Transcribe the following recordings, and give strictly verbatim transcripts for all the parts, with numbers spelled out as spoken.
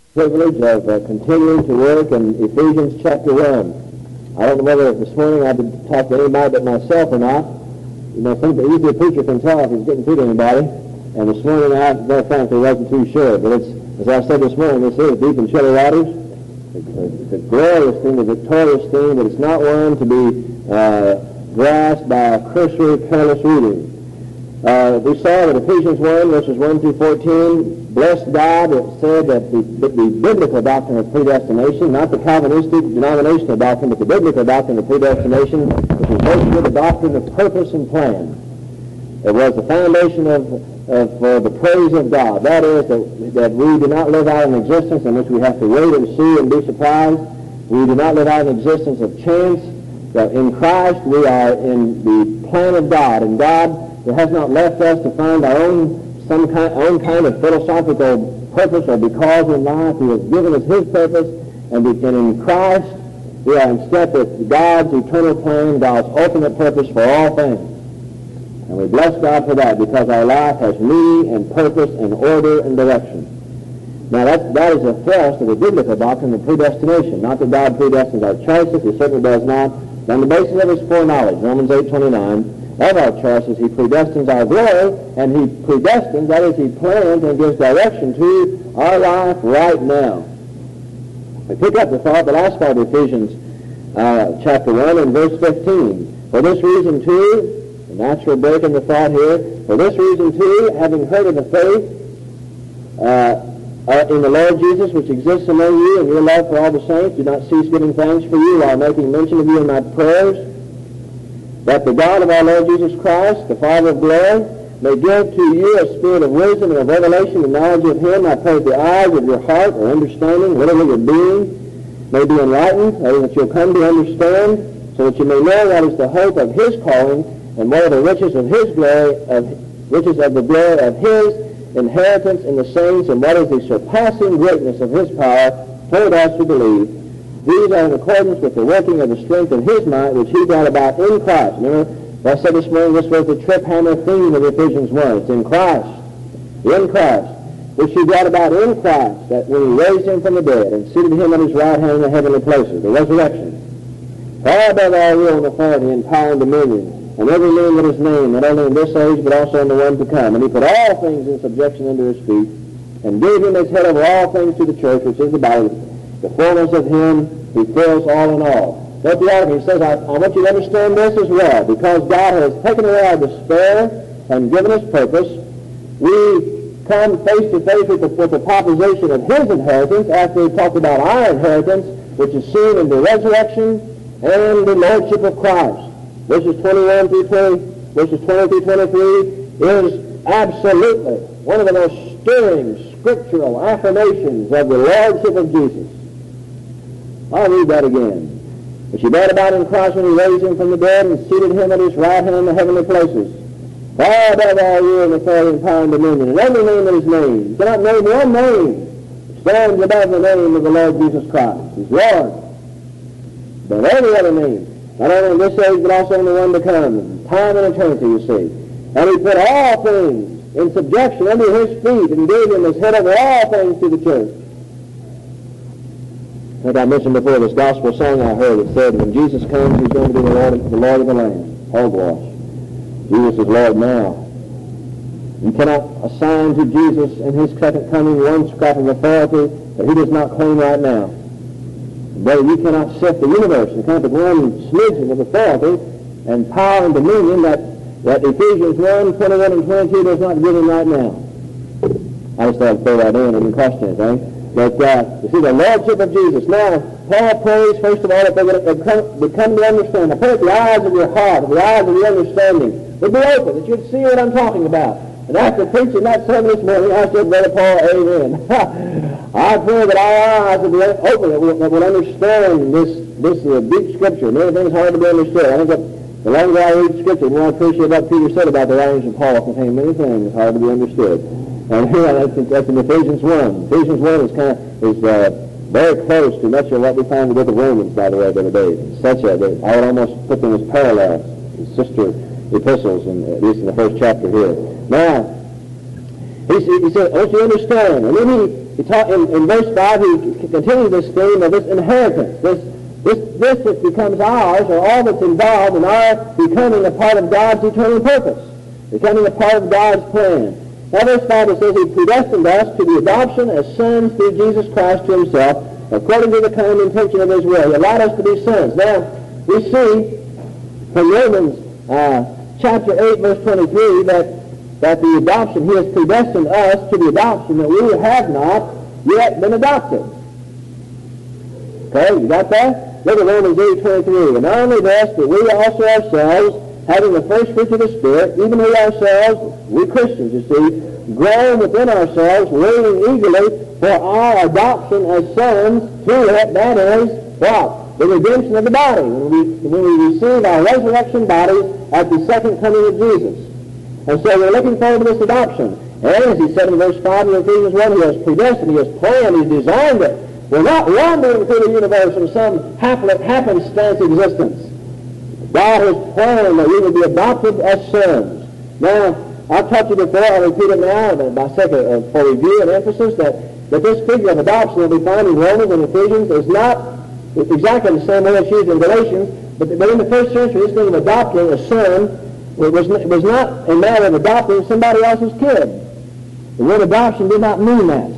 privilege of uh, continuing to work in Ephesians chapter one. I don't know whether this morning I've been talking to anybody but myself or not. You know, think the easier preacher can tell if he's getting through to anybody. And this morning I, very frankly, wasn't too sure. But it's, as I said this morning, this is deep and chilly waters. It's a, it's a glorious thing, a victorious thing, but it's not one to be uh, grasped by a cursory, careless reading. Uh, we saw that Ephesians one, verses one through fourteen, blessed God, it said that the, the, the biblical doctrine of predestination, not the Calvinistic denominational doctrine, but the biblical doctrine of predestination, which is basically the doctrine of purpose and plan. It was the foundation of, of uh, the praise of God. That is, that, that we do not live out an existence in which we have to wait and see and be surprised. We do not live out an existence of chance. That in Christ we are in the plan of God, and God it has not left us to find our own some kind, own kind of philosophical purpose or because in life. He has given us His purpose, and, we, and in Christ we are in step with God's eternal plan, God's ultimate purpose for all things. And we bless God for that, because our life has meaning and purpose and order and direction. Now that, that is a thrust of the biblical doctrine of predestination. Not that God predestines our choices, He certainly does not. But on the basis of His foreknowledge, Romans eight twenty-nine, of our choices, He predestines our glory, and He predestines, that is, He plans and gives direction to our life right now. We pick up the thought, the last part of Ephesians uh, chapter one and verse fifteen. For this reason, too, the natural break in the thought here, for this reason, too, having heard of the faith uh, uh, in the Lord Jesus, which exists among you, and your love for all the saints, do not cease giving thanks for you while making mention of you in my prayers, that the God of our Lord Jesus Christ, the Father of glory, may give to you a spirit of wisdom and of revelation and knowledge of Him. I pray that the eyes of your heart or understanding, whatever your being, may be enlightened, that is, that you'll come to understand, so that you may know what is the hope of His calling, and what are the riches of His glory, of riches of the glory of His inheritance in the saints, and what is the surpassing greatness of His power toward us who believe. These are in accordance with the working of the strength of His might, which He brought about in Christ. Remember, I said this morning, this was the trip hammer theme of Ephesians one. It's in Christ. In Christ. Which He brought about in Christ, that when He raised Him from the dead and seated Him at His right hand in the heavenly places, the resurrection, far above all rule and authority and power and dominion, and every name that is named, not only in this age, but also in the one to come. And He put all things in subjection under His feet, and gave Him as head over all things to the church, which is the body, the fullness of Him who fills all in all. But the argument says, I, I want you to understand this as well. Because God has taken away our despair and given us purpose, we come face to face with the, with the proposition of His inheritance after He talked about our inheritance, which is seen in the resurrection and the Lordship of Christ. Verses twenty-one through twenty, verses twenty through twenty-three is absolutely one of the most stirring scriptural affirmations of the Lordship of Jesus. I'll read that again. Which He brought about in Christ when He raised Him from the dead and seated Him at His right hand in the heavenly places, far above all rule and authority and power and dominion, and every name that is named. You cannot name one name which stands above the name of the Lord Jesus Christ. He's Lord. Above every other name, not only in this age, but also in the one to come, time and eternity, you see. And He put all things in subjection under His feet and gave Him as head over all things to the church. I think I mentioned before this gospel song I heard. It said, when Jesus comes, He's going to be the Lord of the, Lord of the land. Hogwash. Jesus is Lord now. You cannot assign to Jesus in His second coming one scrap of authority that He does not claim right now. Brother, you cannot sift the universe and come up with one smidgen of authority and power and dominion that, that Ephesians one, twenty-one and twenty-two does not give Him right now. I just thought I'd throw that in and question it, eh? But, uh, you see, the Lordship of Jesus. Now, Paul prays, first of all, that they would come, would come to understand. I pray that the eyes of your heart, the eyes of your understanding would be open, that you'd see what I'm talking about. And after preaching that sermon this morning, I said, Brother Paul, amen. I pray that our eyes would be open, that we'll, that we'll understand this, this uh, deep Scripture. And everything's hard to be understood. I think that the longer I read Scripture, the more I appreciate what Peter said about the writings of Paul contain many things hard to be understood. And here, that's, that's in Ephesians one. Ephesians one is kind of, is uh, very close to much of what we find in the book of Romans, by the way, the other day. It's such a, they, I would almost put them as parallels, sister epistles, in, at least in the first chapter here. Now, he, he said, I want you to understand. And then he, he taught in, in verse five, he continued this theme of this inheritance, this This, this which becomes ours, or all that's involved in our becoming a part of God's eternal purpose, becoming a part of God's plan. Now verse five, it says, He predestined us to the adoption as sons through Jesus Christ to Himself, according to the kind intention of His will. He allowed us to be sons. Now, we see from Romans uh, chapter eight, verse twenty-three, that, that the adoption, He has predestined us to the adoption that we have not yet been adopted. Okay, you got that? Look at Romans eight twenty-three. And not only this, but we also ourselves, having the first fruits of the Spirit, even we ourselves, we Christians, you see, groan within ourselves, waiting eagerly for our adoption as sons through it, that is, what? The redemption of the body. When we, when we receive our resurrection bodies at the second coming of Jesus. And so we're looking forward to this adoption. And as he said in verse five of Ephesians one, He has predestined, He has planned, He's designed it. We're not wandering through the universe in some happenstance existence. God has planned that we would be adopted as sons. Now, I've taught you before, I'll repeat it now, by second, uh, for review and emphasis, that, that this figure of adoption that we find in Romans and Ephesians is not exactly the same way it's used in Galatians, but, but in the first century, this thing of adopting a son it was, it was not a matter of adopting somebody else's kid. The word adoption did not mean that.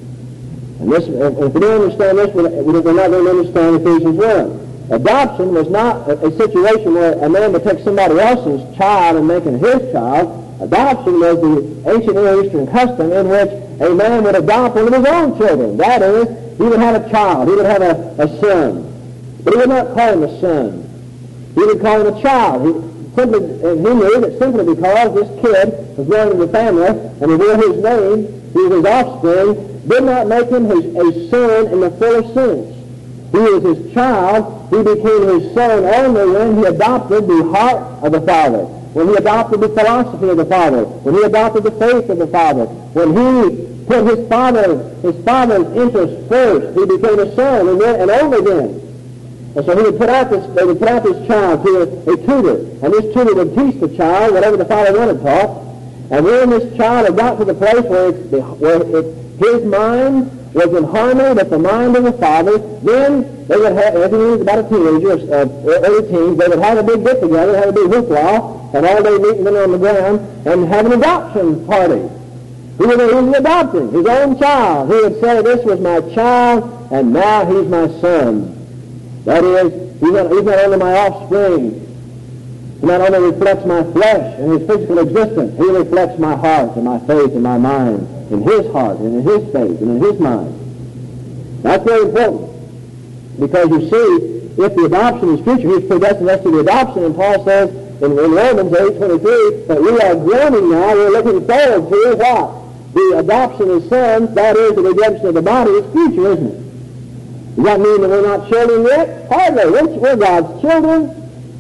And this, if we don't understand this, we're not going to understand Ephesians one. Adoption was not a, a situation where a man would take somebody else's child and make it his child. Adoption was the ancient Near Eastern custom in which a man would adopt one of his own children. That is, he would have a child. He would have a, a son. But he would not call him a son. He would call him a child. He, simply, and he knew that simply because this kid was born into the family and he bore his name, he was his offspring, did not make him his, a son in the fullest sense. He was his child. He became his son only when he adopted the heart of the Father, when he adopted the philosophy of the Father, when he adopted the faith of the Father, when he put his father, his father's interest first, he became a son, and then, and only then. And so he would put out this, they would put out this child to a, a tutor, and this tutor would teach the child whatever the father wanted taught. And when this child had got to the place where, it's, where it, his mind was in harmony with the mind of the father, then they would have, if he was about a teenager, uh, early teens, they would have a big get together, have a big hoopla, and all day meeting them on the ground, and have an adoption party. He was, he was adopting his own child. He would say, this was my child, and now he's my son. That is, he's not, he's not only my offspring. He not only reflects my flesh and his physical existence, he reflects my heart and my faith and my mind in his heart and in his faith and in his mind. That's very important. Because you see, if the adoption is future, he's predestined us to the adoption, and Paul says in, in Romans eight twenty-three that we are groaning now, we're looking forward to what? The adoption as sons, that is the redemption of the body. It's future, isn't it? Does that mean that we're not children yet? Hardly. We're, we're God's children.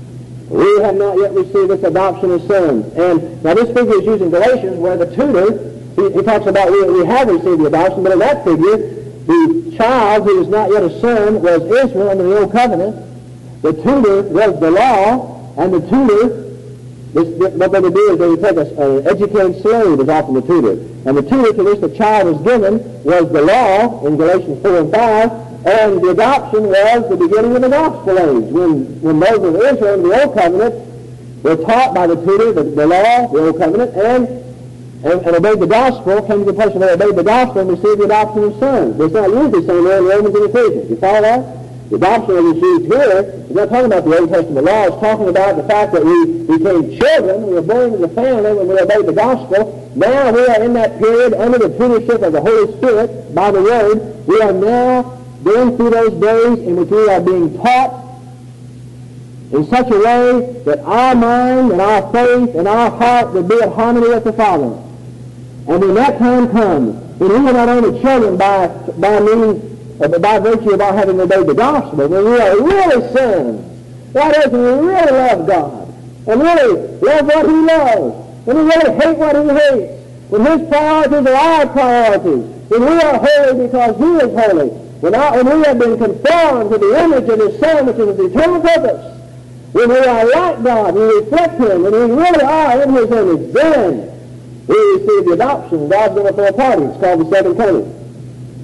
We have not yet received this adoption as sons. And now this figure is used in Galatians where the tutor, he, he talks about we, we have received the adoption, but in that figure, the child who is not yet a son was Israel under the Old Covenant. The tutor was the law, and the tutor, this, this, what they would do is they would take an educated slave as often the tutor. And the tutor to which the child was given was the law in Galatians four and five, and the adoption was the beginning of the gospel age, when, when those of Israel in the Old Covenant were taught by the tutor, the, the law, the Old Covenant, and, and, and obeyed the gospel, came to the place where they obeyed the gospel and received the adoption of sons. It's not used the same way in Romans and Ephesians. You follow that? The adoption that is used here is not talking about the Old Testament law. It's talking about the fact that we became children. We were born into the family when we obeyed the gospel. Now we are in that period under the tutorship of the Holy Spirit by the Word. We are now going through those days in which we are being taught in such a way that our mind and our faith and our heart will be at harmony with the Father. And when that time comes, when we are not only children by, by means by virtue of our having obeyed the gospel, when we are really sons, that is, when we really love God, and really love what He loves, when we really hate what He hates, when His priorities are our priorities, when we are holy because He is holy, when, our, when we have been conformed to the image of His Son, which is His eternal purpose, when we are like God, we reflect Him, when we really are in His image, then we receive the adoption. God's going to throw a party. It's called the second coming.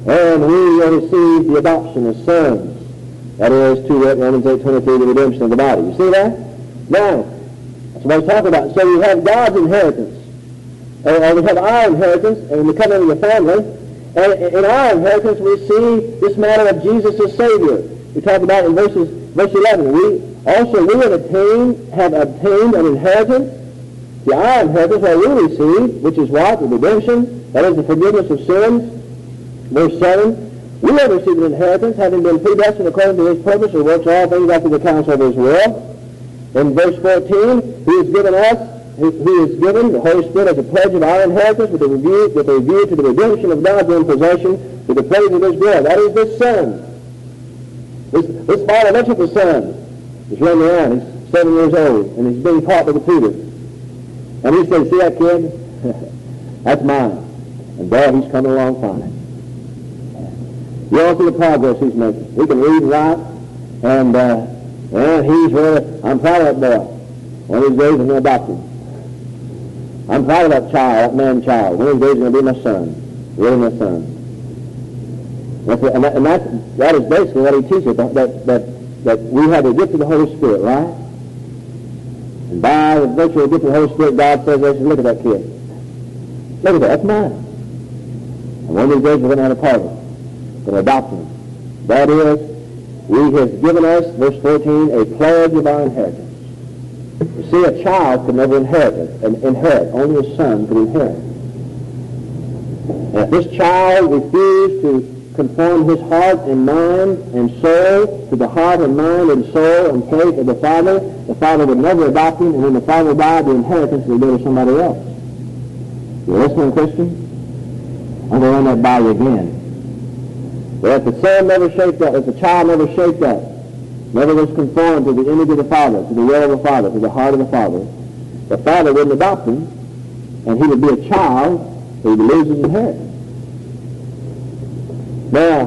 And we are received the adoption as sons. That is, to Romans eight twenty-three, the redemption of the body. You see that? Now, that's what I was talking about. So we have God's inheritance. And we have our inheritance, and we come into the family. And in our inheritance, we see this matter of Jesus as Savior. We talk about in verses, verse eleven. We also we have obtained, have obtained an inheritance. The our inheritance that we receive, which is what? The redemption. That is the forgiveness of sins. Verse seven. We have received an inheritance, having been predestined according to His purpose, who works all things after the counsel of His will. In verse fourteen, He has given us. He is given the Holy Spirit as a pledge of our inheritance with a review, with a review to the redemption of God's own possession with the praise of His glory. That is this Son. This, this father looks at the Son. He's running around. He's seven years old, and he's being taught by the tutor. And he says, see that kid? That's mine. And Dad, he's coming along fine. You all see the progress he's making. He can read and write, and, uh, and he's really, I'm proud of that boy. One of these days I'm going to adopt him. I'm proud of that child, that man child. One of these days he's going to be my son. Really my son. That's it, and that, and that's, that is basically what he teaches, that, that, that, that we have the gift of the Holy Spirit, right? And by the virtue of the gift of the Holy Spirit, God says, look at that kid. Look at that, that's mine. And one of these days we're going to have a party. We're going to adopt him. That is, He has given us, verse fourteen, a pledge of our inheritance. You see, a child could never inherit it, and inherit. Only a son could inherit. And if this child refused to conform his heart and mind and soul to the heart and mind and soul and faith of the Father, the Father would never adopt him, and when the Father died, the inheritance would go to somebody else. You listening, Christian? I'm going to run that by you again. But if the son never shaped up, if the child never shaped up, never was conformed to the image of the Father, to the will of the Father, to the heart of the Father, the Father wouldn't adopt him, and he would be a child who would lose his inheritance. Now,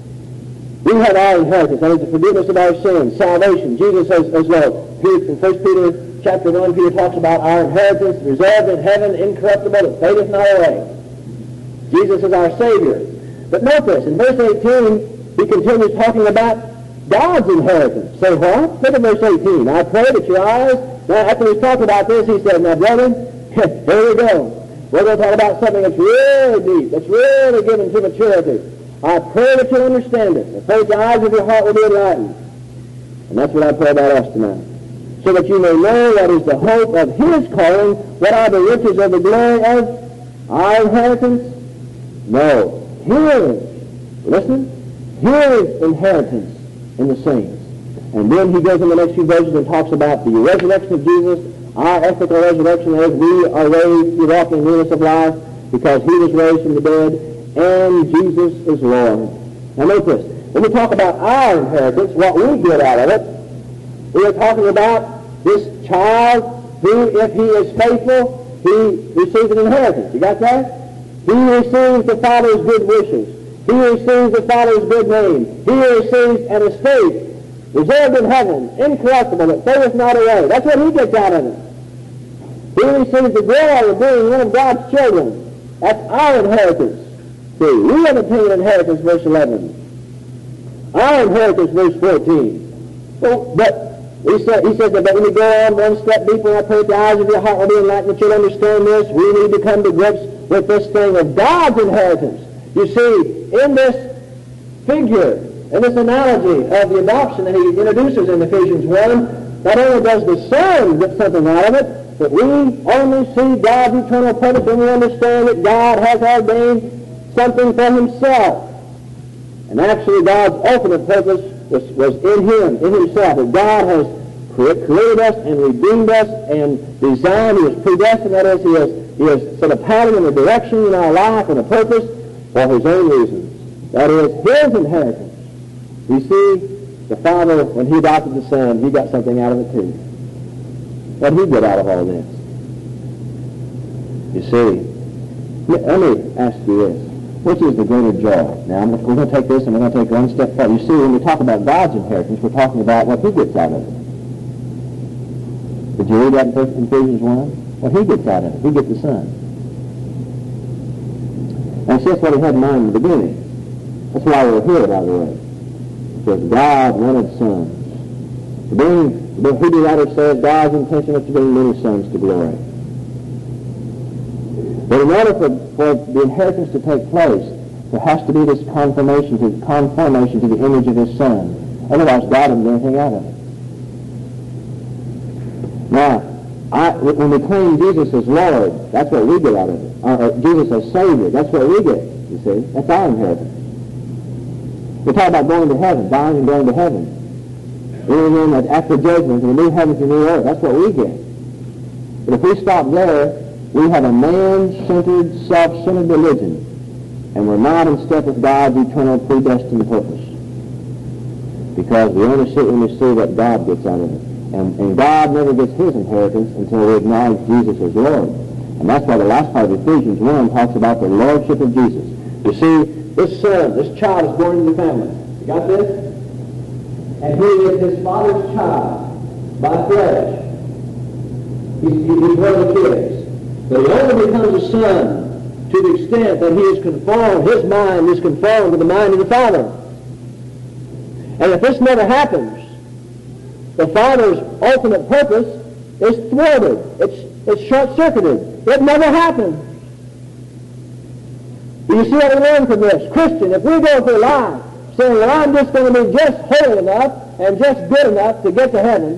we have our inheritance, that is the forgiveness of our sins, salvation. Jesus says, as well, in First Peter chapter one, Peter talks about our inheritance, reserved in heaven, incorruptible, that fadeth not away. Jesus is our Savior. But note this, in verse eighteen, he continues talking about God's inheritance. Say what? Look at verse eighteen. I pray that your eyes, now after he's talked about this, he said, now brethren, here we go. We're going to talk about something that's really deep, that's really given to maturity. I pray that you'll understand it. I pray that the eyes of your heart will be enlightened. And that's what I pray about us tonight. So that you may know what is the hope of His calling, what are the riches of the glory of our inheritance? No. His, listen, His inheritance in the saints. And then he goes in the next few verses and talks about the resurrection of Jesus, our ethical resurrection as we are raised to walk in newness of life because He was raised from the dead, and Jesus is Lord. Now note this. When we talk about our inheritance, what we get out of it, we are talking about this child who, if he is faithful, he receives an inheritance. You got that? He receives the Father's good wishes. He receives the Father's good name. He receives an estate reserved in heaven, incorruptible, that fadeth not away. That's what he gets out of it. He receives the glory of being one of God's children. That's our inheritance. See, we have obtained an inheritance, verse eleven. Our inheritance, verse fourteen. So, but he said, he said that when we go on one step deeper, I pray that the eyes of your heart will be enlightened, that you'll understand this. We need to come to grips with this thing of God's inheritance. You see, in this figure, in this analogy of the adoption that he introduces in Ephesians one, not only does the Son get something out of it, but we only see God's eternal purpose and we understand that God has ordained something for Himself. And actually God's ultimate purpose was, was in Him, in Himself. That God has created us and redeemed us and designed, He has predestined, that is, He has, he has set a pattern and a direction in our life and a purpose for His own reasons. That is, His inheritance. You see, the Father, when He adopted the Son, He got something out of it too. What did He get out of all this? You see, let me ask you this. Which is the greater joy? Now, we're going to take this and we're going to take one step further. You see, when we talk about God's inheritance, we're talking about what He gets out of it. Did you read that in Ephesians one? What He gets out of it. He gets the Son. And see, that's what He had in mind in the beginning. That's why we're here, by the way. Because God wanted sons. To bring, the Hebrew writer says, God's intention was to bring many sons to glory. But in order for, for the inheritance to take place, there has to be this conformation to, conformation to the image of His Son. Otherwise, God wouldn't get anything out of it. Now, I, when we claim Jesus as Lord, that's what we get out of it. Uh, uh, Jesus as Savior, that's what we get, you see. That's our inheritance. We talk about going to heaven, dying and going to heaven. And then after judgment, the new heavens and new earth, that's what we get. But if we stop there, we have a man-centered, self-centered religion, and we're not in step with God's eternal predestined purpose. Because we only sit when we see what God gets out of it. And, and God never gets His inheritance until we acknowledge Jesus as Lord. And that's why the last part of Ephesians one talks about the Lordship of Jesus. You see, this son, this child is born into the family. You got this? And he is his father's child by flesh. He's, he's one of the kids. But he only becomes a son to the extent that he is conformed, his mind is conformed to the mind of the Father. And if this never happens, the Father's ultimate purpose is thwarted. It's, it's short-circuited. It never happens. Do you see what we learn from this? Christian, if we go through life saying, well, I'm just going to be just holy enough and just good enough to get to heaven,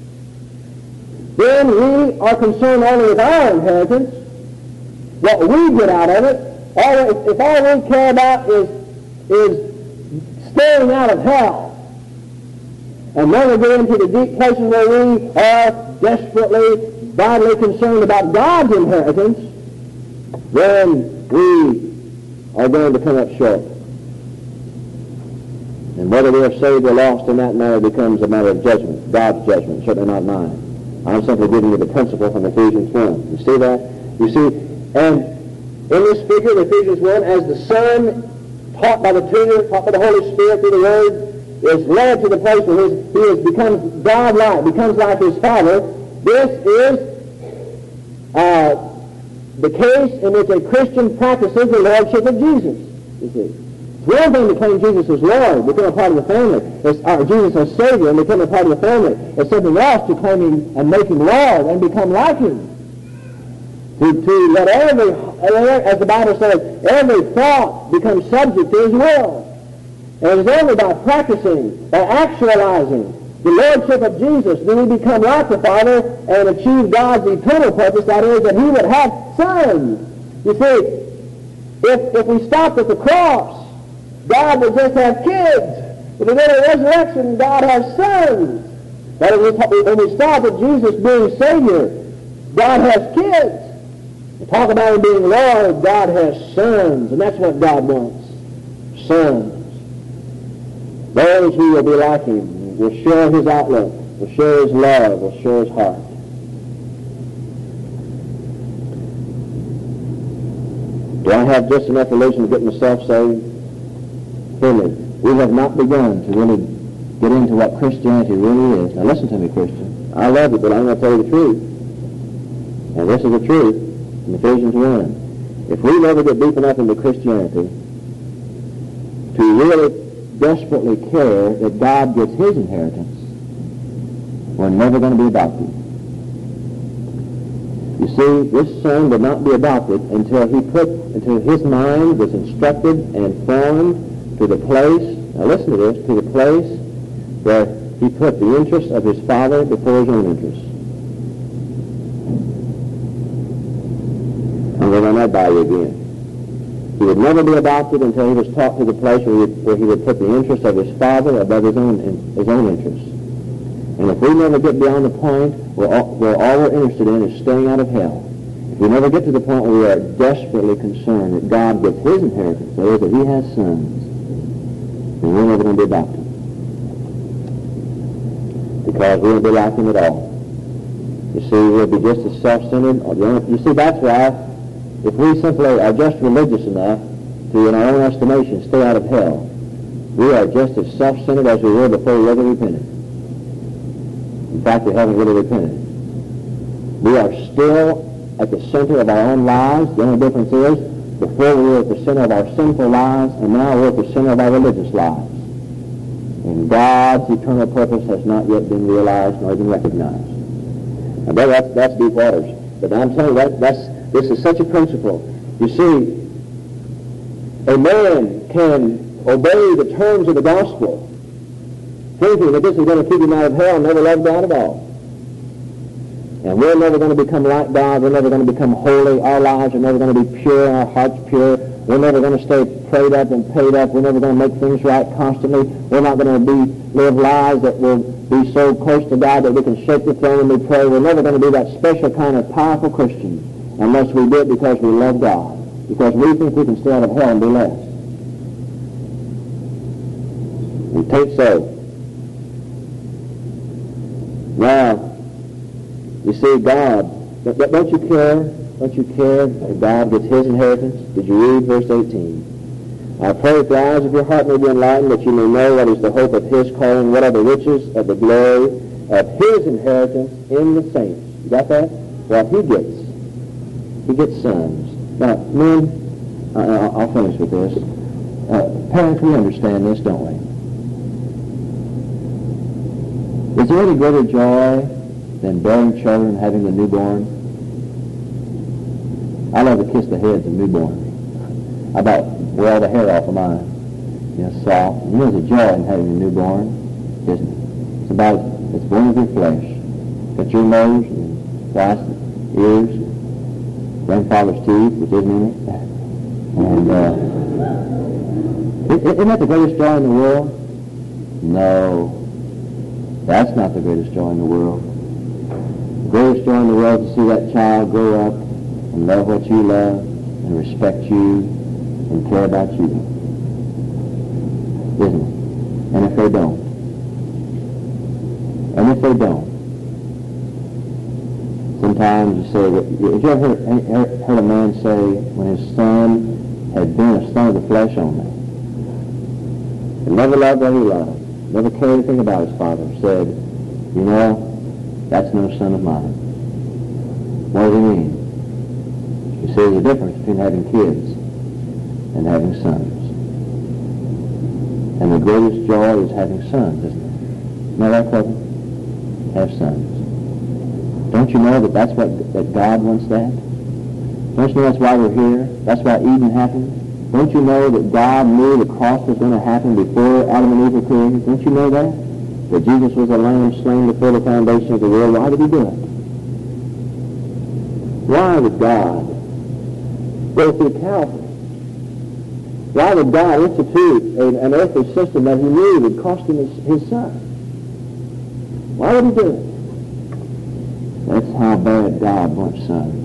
then we are concerned only with our inheritance, what we get out of it. All, if, if all we care about is, is staying out of hell, and never get into the deep places where we are desperately, vitally concerned about God's inheritance, then we are going to come up short. And whether we are saved or lost in that matter becomes a matter of judgment, God's judgment, certainly not mine. I'm simply giving you the principle from Ephesians one. You see that? You see, and in this figure, Ephesians one, as the Son, taught by the tutor, taught by the Holy Spirit through the Word, is led to the place where his, he has becomes God-like, becomes like his Father. This is uh, the case in which a Christian practices the Lordship of Jesus. You see, it's one thing to claim Jesus as Lord, become a part of the family. It's uh, Jesus as Savior and become a part of the family. It's something else to claim Him and make Him Lord and become like Him. To, to let every, as the Bible says, every thought become subject to His will. And it is only by practicing, by actualizing the Lordship of Jesus do we become like the Father and achieve God's eternal purpose, that is, that He would have sons. You see, if, if we stopped at the cross, God would just have kids. If we go to resurrection, God has sons. But when we stop at Jesus being Savior, God has kids. We talk about Him being Lord, God has sons. And that's what God wants. Sons. Those who will be like Him will share His outlook, will share His love, will share His heart. Do I have just enough religion to get myself saved? Clearly, we have not begun to really get into what Christianity really is. Now listen to me, Christian. I love you, but I'm going to tell you the truth. And this is the truth in Ephesians one. If we never get deep enough into Christianity to really desperately care that God gets His inheritance, we're never going to be adopted. You see, this son would not be adopted until he put, until his mind was instructed and formed to the place, now listen to this, to the place where he put the interests of his father before his own interests. I'm going to run that by you again. He would never be adopted until he was taught to the place where he would, where he would put the interests of his father above his own his own interests. And if we never get beyond the point where all, where all we're interested in is staying out of hell, if we never get to the point where we are desperately concerned that God gets His inheritance, that is, that He has sons, then we're never going to be adopted. Because we won't be like Him at all. You see, we'll be just as self-centered. You see, that's why if we simply are just religious enough to, in our own estimation, stay out of hell, we are just as self-centered as we were before we ever repented. In fact, we haven't really repented. We are still at the center of our own lives. The only difference is Before we were at the center of our sinful lives, and now we're at the center of our religious lives. And God's eternal purpose has not yet been realized nor even recognized. Now, that's, that's deep waters. But I'm telling you, that, that's, this is such a principle. You see, a man can obey the terms of the gospel, thinking that this is going to keep him out of hell and never love God at all. And we're never going to become like God. We're never going to become holy. Our lives are never going to be pure, our hearts pure. We're never going to stay prayed up and paid up. We're never going to make things right constantly. We're not going to be live lives that will be so close to God that we can shake the throne when we pray. We're never going to be that special kind of powerful Christian unless we do it because we love God, because we think we can stay out of hell and be left. We think so. Now, you see, God, don't you care? Don't you care that God gets his inheritance? Did you read verse eighteen? I pray that the eyes of your heart may be enlightened, that you may know what is the hope of his calling, what are the riches of the glory of his inheritance in the saints. You got that? What he gets. He gets sons. Now, men, uh, I'll finish with this. Uh, parents, we understand this, don't we? Is there any greater joy than bearing children and having the newborn? I love to kiss the heads of newborns. I about wear all the hair off of mine. You know, soft. You know, there's a joy in having a newborn, isn't it? It's about, it's born of your flesh. Got your nose and twice ears, grandfather's teeth, which isn't in it. And, uh, isn't that the greatest joy in the world? No. That's not the greatest joy in the world. The greatest joy in the world is to see that child grow up and love what you love and respect you and care about you. Isn't it? And if they don't, and if they don't, sometimes you say, that, have you ever heard, heard a man say when his son had been a son of the flesh only, and never loved what he loved, never cared anything about his father, said, you know, that's no son of mine. What does he mean? You see, there's a difference between having kids and having sons. And the greatest joy is having sons, isn't it? You know that, Cleveland? Have sons. Don't you know that that's what, that God wants that? Don't you know that's why we're here? That's why Eden happened? Don't you know that God knew the cross was going to happen before Adam and Eve were created? Don't you know that? That Jesus was a lamb slain before the foundation of the world. Why did he do it? Why would God go through Calvary? Why would God institute a, an earthly system that he knew would cost him his, his son? Why would he do it? That's how bad God wants sons.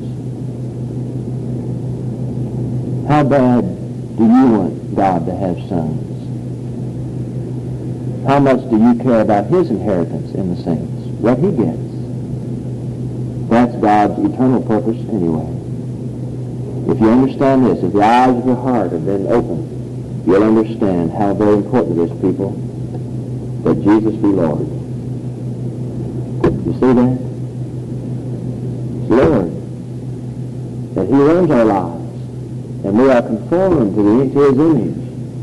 How bad do you want God to have sons? How much do you care about his inheritance in the saints? What he gets? That's God's eternal purpose anyway. If you understand this, if the eyes of your heart have been opened, you'll understand how very important it is, people, that Jesus be Lord. You see that? Lord. That he runs our lives, and we are conformed to, the, to his image.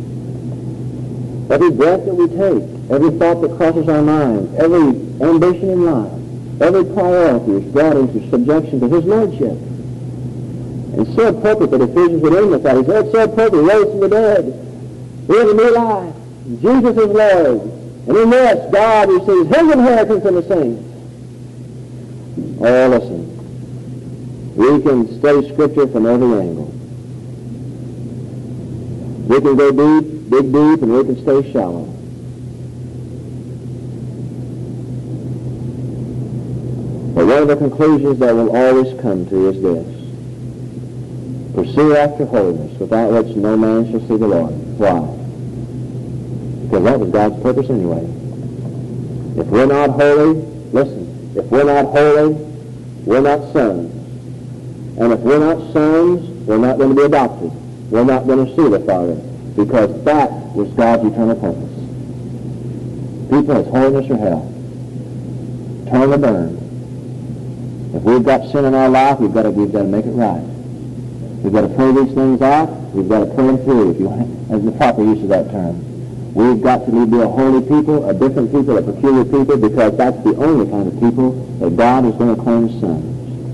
Every breath that we take, every thought that crosses our mind, every ambition in life, every priority is brought into subjection to his lordship. And it's so appropriate that Ephesians would end with that. He said, it's so appropriate, raised from the dead. We have a new life. Jesus is Lord. And in this, God receives his inheritance in the saints. Oh, listen. We can study Scripture from every angle. We can go deep, dig deep, and we can stay shallow. But one of the conclusions that will always come to is this. Pursue after holiness, without which no man shall see the Lord. Why? Because that was God's purpose anyway. If we're not holy, listen, if we're not holy, we're not sons. And if we're not sons, we're not going to be adopted. We're not going to see the Father. Because that was God's eternal purpose. People, it's holiness or hell. Turn or burn. If we've got sin in our life, we've got to, we've got to make it right. We've got to pray these things out. We've got to pray them through, if you as the proper use of that term. We've got to be a holy people, a different people, a peculiar people, because that's the only kind of people that God is going to claim as sons.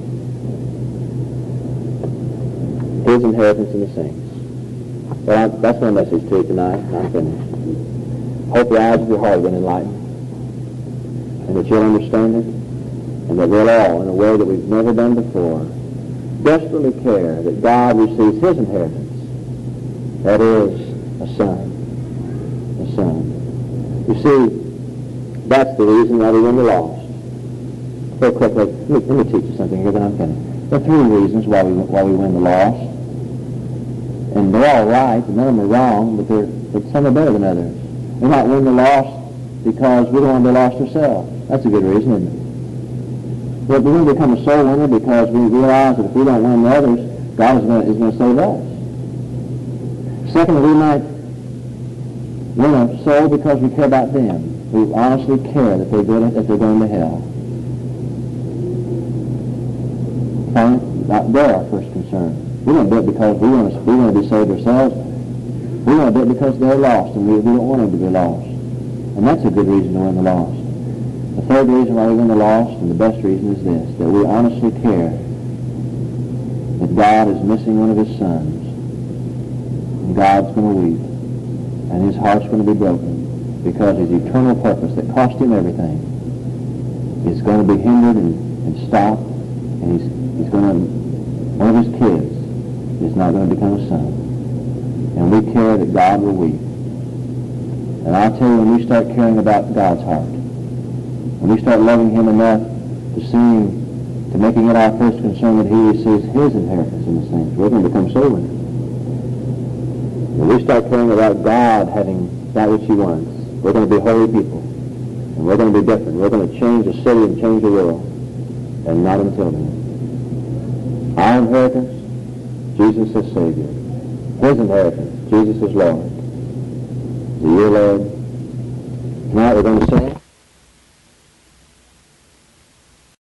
His inheritance in the saints. Well, I, that's my message to you tonight, and I'm finished. Hope the eyes of your heart have been enlightened, and that you'll understand it, and that we'll all, in a way that we've never done before, desperately care that God receives his inheritance. That is, a son. A son. You see, that's the reason why we win the lost. Very quickly, let me, let me teach you something here that I'm finished. There are three reasons why we why we win the lost. And they're all right, and none of them are wrong, but, they're, but some are better than others. We might win the lost because we don't want to be lost ourselves. That's a good reason, isn't it? But we're going to become a soul winner because we realize that if we don't win the others, God is going to, is going to save us. Secondly, we might win a soul because we care about them. We honestly care that they're, good, that they're going to hell. And they're our first concern. We don't do it because we want to, we want to be saved ourselves. We want to do it because they're lost, and we, we don't want them to be lost. And that's a good reason to win the lost. The third reason why we win the lost, and the best reason, is this, that we honestly care that God is missing one of his sons, and God's going to weep, and his heart's going to be broken, because his eternal purpose that cost him everything is going to be hindered and, and stopped, and he's, he's going to, one of his kids is not going to become a son. And we care that God will weep. And I'll tell you, when we start caring about God's heart, when we start loving him enough to seeing, to making it our first concern that he receives his inheritance in the saints, we're going to become soul winners. When we start caring about God having that which he wants, we're going to be holy people. And we're going to be different. We're going to change the city and change the world. And not until then. Our inheritance, Jesus as Savior. His inheritance, Jesus as Lord. The year, Lord. Tonight we're going to sing.